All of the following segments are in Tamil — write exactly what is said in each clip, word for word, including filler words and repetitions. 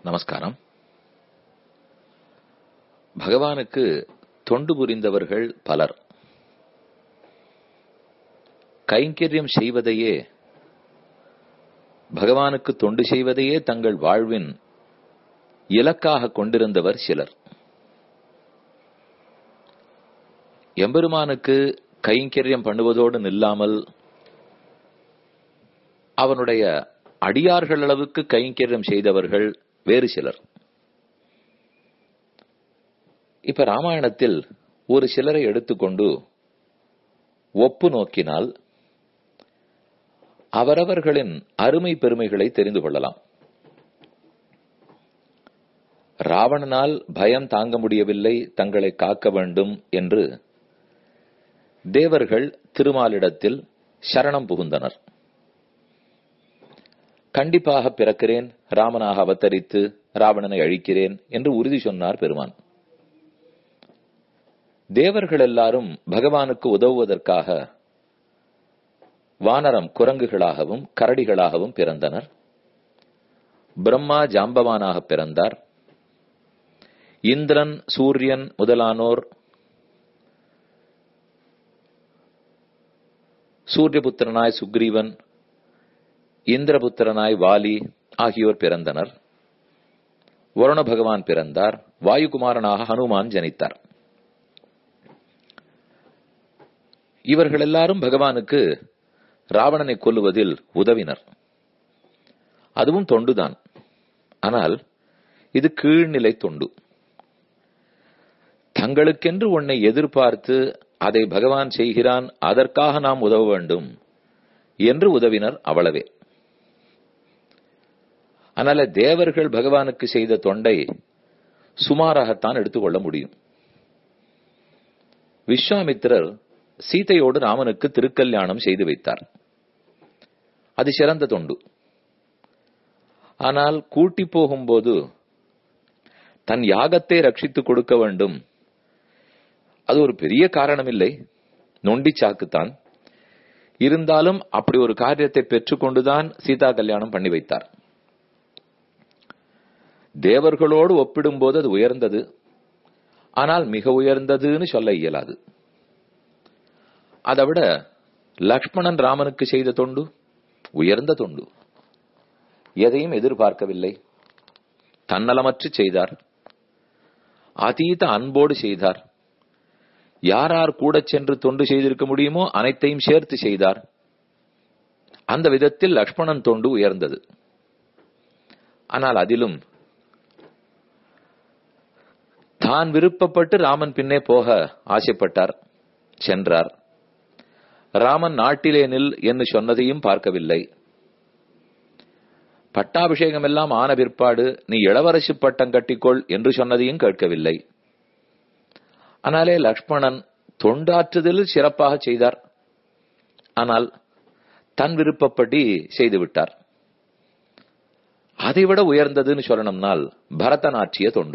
நமஸ்காரம். பகவானுக்கு தொண்டு புரிந்தவர்கள் பலர். கைங்கரியம் செய்வதையே, பகவானுக்கு தொண்டு செய்வதையே தங்கள் வாழ்வின் இலக்காக கொண்டிருந்தவர் சிலர். எம்பெருமானுக்கு கைங்கரியம் பண்ணுவதோடு நில்லாமல் அவனுடைய அடியார்கள் அளவுக்கு கைங்கரியம் செய்தவர்கள் வேறு சிலர். இப்ப ராமாயணத்தில் ஒரு சிலரை எடுத்துக்கொண்டு ஒப்பு நோக்கினால் அவரவர்களின் அருமை பெருமைகளை தெரிந்து கொள்ளலாம். ராவணனால் பயம் தாங்க முடியவில்லை, தங்களை காக்க வேண்டும் என்று தேவர்கள் திருமாலிடத்தில் சரணம் புகுந்தனர். கண்டிப்பாக பிறக்கிறேன், ராமனாக அவதரித்து ராவணனை அழிக்கிறேன் என்று உறுதி சொன்னார் பெருமான். தேவர்கள் எல்லாரும் பகவானுக்கு உதவுவதற்காக வானரம் குரங்குகளாகவும் கரடிகளாகவும் பிறந்தனர். பிரம்மா ஜாம்பவானாக பிறந்தார். இந்திரன் சூரியன் முதலானோர் சூரியபுத்திரனாய் சுக்ரீவன், இந்திரபுத்திரனாய் வாலி ஆகியோர் பிறந்தனர். வருண பகவான் பிறந்தார். வாயுகுமாரனாக ஹனுமான் ஜனித்தார். இவர்கள் எல்லாரும் பகவானுக்கு ராவணனை கொல்லுவதில் உதவினர். அதுவும் தொண்டுதான். ஆனால் இது கீழ்நிலை தொண்டு. தங்களுக்கென்று ஒன்னை எதிர்பார்த்து அதை பகவான் செய்கிறான், அதற்காக நாம் உதவ வேண்டும் என்று உதவினர், அவ்வளவே. அதனால தேவர்கள் பகவானுக்கு செய்த தொண்டை சுமாராகத்தான் எடுத்துக்கொள்ள முடியும். விஸ்வாமித்திரர் சீதையோடு ராமனுக்கு திருக்கல்யாணம் செய்து வைத்தார். அது சிறந்த தொண்டு. ஆனால் கூட்டி போகும்போது தன் யாகத்தை ரட்சித்துக் கொடுக்க வேண்டும், அது ஒரு பெரிய காரணம் இல்லை, நொண்டி சாக்குத்தான். இருந்தாலும் அப்படி ஒரு காரியத்தை பெற்றுக்கொண்டுதான் சீதா கல்யாணம் பண்ணி வைத்தார். தேவர்களோடு ஒப்பிடும்போது அது உயர்ந்தது. ஆனால் மிக உயர்ந்ததுன்னு சொல்ல இயலாது. அதை விட லக்ஷ்மணன் ராமனுக்கு செய்த தொண்டு உயர்ந்த தொண்டு. எதையும் எதிர்பார்க்கவில்லை, தன்னலமற்று செய்தார். அதீத அன்போடு செய்தார். யார் யார் கூட சென்று தொண்டு செய்திருக்க முடியுமோ அனைத்தையும் சேர்த்து செய்தார். அந்த விதத்தில் லக்ஷ்மணன் தொண்டு உயர்ந்தது. ஆனால் அதிலும் தான் விருப்பப்பட்டு ராமன் பின்னே போக ஆசைப்பட்டார், சென்றார். ராமன் நாட்டிலே நில் என்று சொன்னதையும் பார்க்கவில்லை. பட்டாபிஷேகம் எல்லாம் ஆன பிற்பாடு நீ இளவரசு பட்டம் கட்டிக்கொள் என்று சொன்னதையும் கேட்கவில்லை. ஆனாலே லக்ஷ்மணன் தொண்டாற்றுதலில் சிறப்பாக செய்தார். ஆனால் தன் விருப்பப்படி செய்துவிட்டார். அதைவிட உயர்ந்ததுன்னு சொல்லணும்னால் பரதன் ஆற்றிய தொண்டு.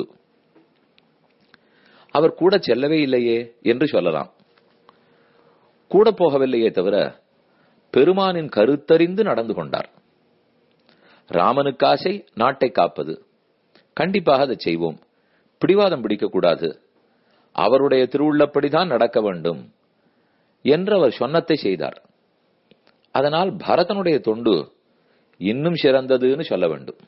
அவர் கூட செல்லவே இல்லையே என்று சொல்லலாம். கூட போகவில்லையே தவிர பெருமானின் கருத்தறிந்து நடந்து கொண்டார். ராமனுக்கு ஆசை நாட்டை காப்பது, கண்டிப்பாக அதை செய்வோம், பிடிவாதம் பிடிக்க கூடாது, அவருடைய திருவுள்ளப்படிதான் நடக்க வேண்டும் என்று அவர் சொன்னத்தை செய்தார். அதனால் பரதனுடைய தொண்டு இன்னும் சிறந்ததுன்னு சொல்ல வேண்டும்.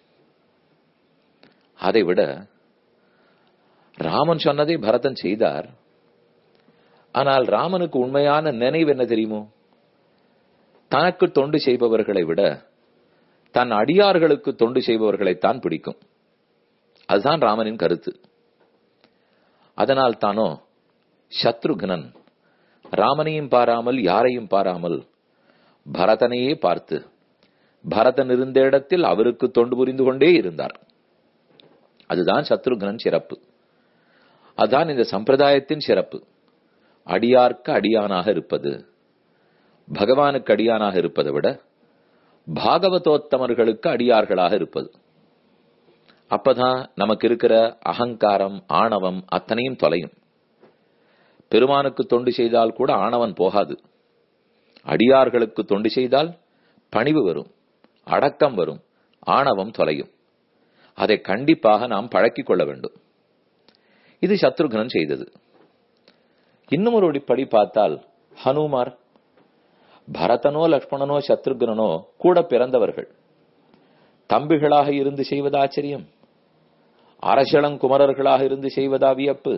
அதைவிட ராமன் சொன்னதை பரதன் செய்தார். ஆனால் ராமனுக்கு உண்மையான நினைவு என்ன தெரியுமோ? தனக்கு தொண்டு செய்பவர்களை விட தன் அடியார்களுக்கு தொண்டு செய்பவர்களைத்தான் பிடிக்கும். அதுதான் ராமனின் கருத்து. அதனால் தானோ சத்ருகனன் ராமனையும் பாராமல் யாரையும் பாராமல் பரதனையே பார்த்து பரதன் இருந்த இடத்தில் அவருக்கு தொண்டு புரிந்து கொண்டே இருந்தார். அதுதான் சத்ருகனன் சிறப்பு. அதுதான் இந்த சம்பிரதாயத்தின் சிறப்பு. அடியார்க்கு அடியானாக இருப்பது, பகவானுக்கு அடியானாக இருப்பதை விட பாகவதோத்தமர்களுக்கு அடியார்களாக இருப்பது. அப்பதான் நமக்கு இருக்கிற அகங்காரம் ஆணவம் அத்தனையும் தொலையும். பெருமானுக்கு தொண்டு செய்தால் கூட ஆணவன் போகாது. அடியார்களுக்கு தொண்டு செய்தால் பணிவு வரும், அடக்கம் வரும், ஆணவம் தொலையும். அதை கண்டிப்பாக நாம் பழக்கிக் கொள்ள வேண்டும். இது சத்ருகனன் செய்தது. இன்னும் ஒரு படி பார்த்தால் ஹனுமார், பரதனோ லக்ஷ்மணனோ சத்ருகனனோ கூட பிறந்தவர்கள். தம்பிகளாக இருந்து செய்வது ஆச்சரியம், அரசளங்குமரர்களாக இருந்து செய்வதா வியப்பு,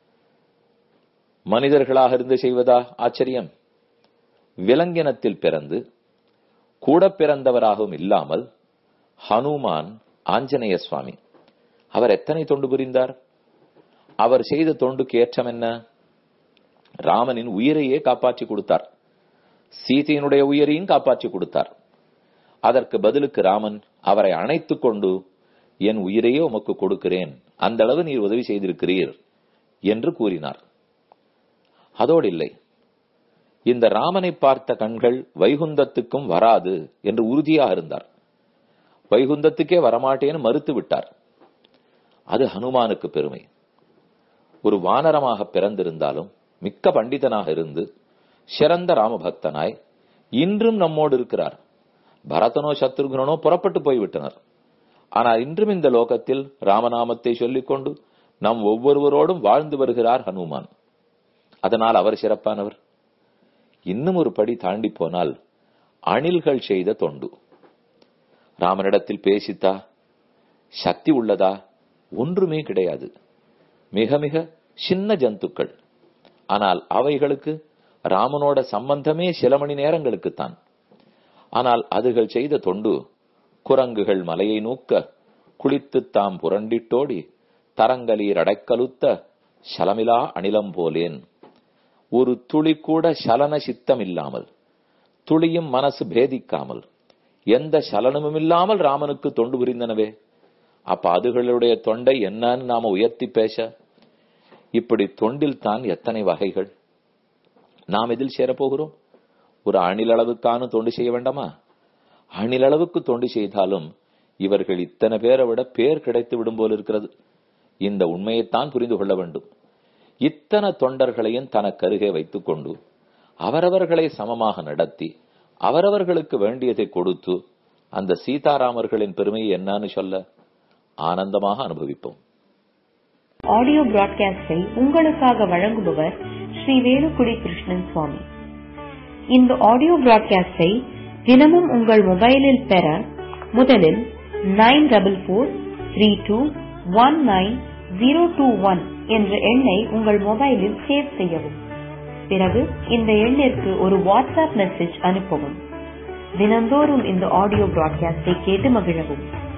மனிதர்களாக இருந்து செய்வதா ஆச்சரியம். விலங்கினத்தில் பிறந்து கூட பிறந்தவராகவும் இல்லாமல் ஹனுமான் ஆஞ்சநேய சுவாமி, அவர் எத்தனை தொண்டு புரிந்தார். அவர் செய்த தொண்டுக்கு ஏற்றம் என்ன? ராமனின் உயிரையே காப்பாற்றி கொடுத்தார், சீதையினுடைய உயிரையும் காப்பாற்றி கொடுத்தார். அதற்கு பதிலுக்கு ராமன் அவரை அணைத்துக் கொண்டு, என் உயிரையே உமக்கு கொடுக்கிறேன், அந்த அளவு நீர் உதவி செய்திருக்கிறீர் என்று கூறினார். அதோடு இல்லை, இந்த ராமனை பார்த்த கண்கள் வைகுந்தத்துக்கும் வராது என்று உறுதியாக இருந்தார். வைகுந்தத்துக்கே வரமாட்டேன்னு மறுத்து விட்டார். அது ஹனுமானுக்கு பெருமை. ஒரு வானரமாக பிறந்திருந்தாலும் மிக்க பண்டிதனாக இருந்து சிறந்த ராமபக்தனாய் இன்றும் நம்மோடு இருக்கிறார். பரதனோ சத்ருகனோ புறப்பட்டு போய்விட்டனர். ஆனால் இன்றும் இந்த லோகத்தில் ராமநாமத்தை சொல்லிக்கொண்டு நம் ஒவ்வொருவரோடும் வாழ்ந்து வருகிறார் ஹனுமான். அதனால் அவர் சிறப்பானவர். இன்னும் ஒரு படி தாண்டி போனால் அணில்கள் செய்த தொண்டு. ராமனிடத்தில் பேசித்தா சக்தி உள்ளதா? ஒன்றுமே கிடையாது. மிக மிக சின்ன ஜந்துக்கள். ஆனால் அவைகளுக்கு ராமனோட சம்பந்தமே சில மணி நேரங்களுக்குத்தான். ஆனால் அதுகள் செய்த தொண்டு, குரங்குகள் மலையை நூக்க குளித்து தாம் புரண்டிட்டோடி தரங்கலீர் அடைக்கலுத்த சலமிலா அணிலம் போலேன். ஒரு துளி கூட சலன சித்தம் இல்லாமல், துளியும் மனசு பேதிக்காமல், எந்த சலனமும் இல்லாமல் ராமனுக்கு தொண்டு புரிந்தனவே. அப்ப அதுகளுடைய தொண்டை என்னன்னு நாம உயர்த்தி பேச, இப்படி தொண்டில் தான் எத்தனை வகைகள். நாம் எதில் சேரப்போகிறோம்? ஒரு அணிலளவுக்கான தொண்டு செய்ய வேண்டாமா? அணிலளவுக்கு தொண்டு செய்தாலும் இவர்கள் இத்தனை பேரை விட பேர் கிடைத்து விடும் போல் இருக்கிறது. இந்த உண்மையைத்தான் புரிந்து கொள்ள வேண்டும். இத்தனை தொண்டர்களையும் தனக்கருகே வைத்துக் கொண்டு அவரவர்களை சமமாக நடத்தி அவரவர்களுக்கு வேண்டியதை கொடுத்து அந்த சீதாராமர்களின் பெருமை என்னன்னு சொல்ல ஆனந்தமாக அனுபவிப்போம். ஆடியோ பிராட்காஸ்டை உங்களுக்காக வழங்குபவர் ஸ்ரீ வேலுக்குடி கிருஷ்ணன் சுவாமி. இந்த ஆடியோ பிராட்காஸ்டை தினமும் உங்கள் மொபைலில் பெற முதலில் nine double four three two one nine zero two one என்ற எண்ணை உங்கள் மொபைலில் சேவ் செய்யவும். பிறகு இந்த எண்ணிற்கு ஒரு வாட்ஸ்அப் மெசேஜ் அனுப்பவும். தினந்தோறும் இந்த ஆடியோ பிராட்காஸ்டை கேட்டு மகிழவும்.